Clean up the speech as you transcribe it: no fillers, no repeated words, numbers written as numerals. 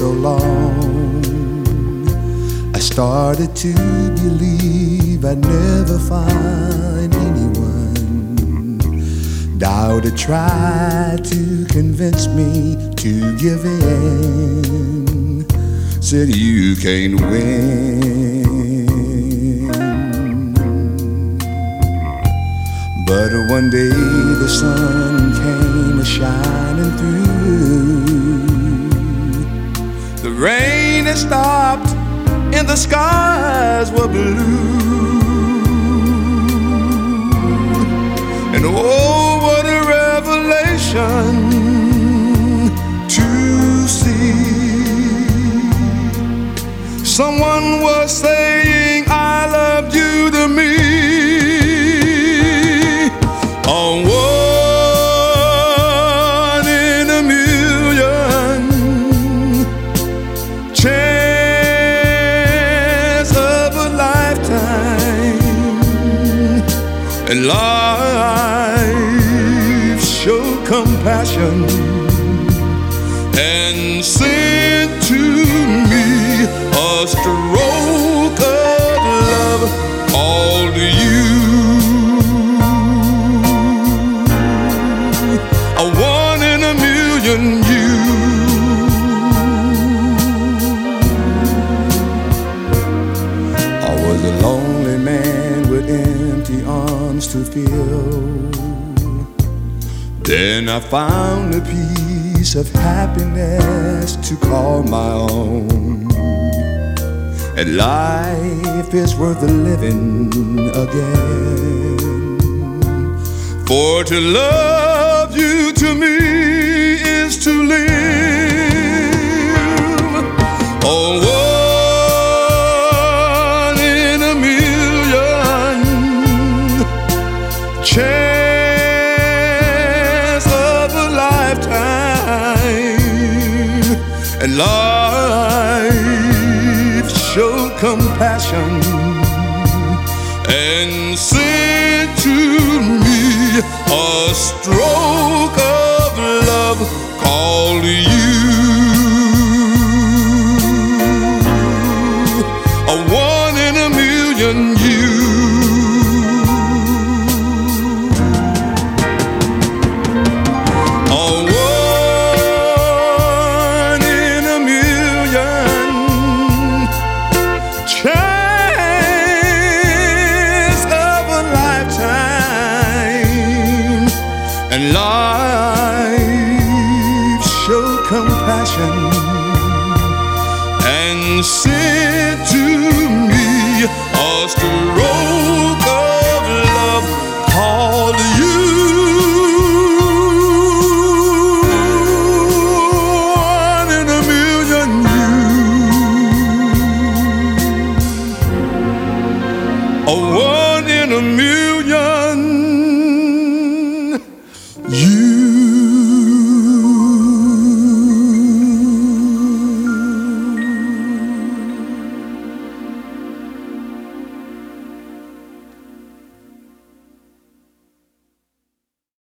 so long, I started to believe I'd never find anyone. Doubt had tried to convince me to give in. Said you can't win. But one day the sun came a-shining through. The rain had stopped and the skies were blue. And oh, what a revelation to see. Someone was saying I loved you to me. A one in a million chance of a lifetime. And life showed compassion and sent to me a stroke of love all to you. A one in a million you. I was a lonely man with empty arms to fill. Then I found a piece of happiness to call my own. And life is worth the living again. For to love you to me is to live. Oh, one in a million chance of a lifetime. And life showed compassion and sent to me a stroke of love called you. A one in a million you. A one in a million chance of a lifetime. And life showed compassion and sent to me a stroke of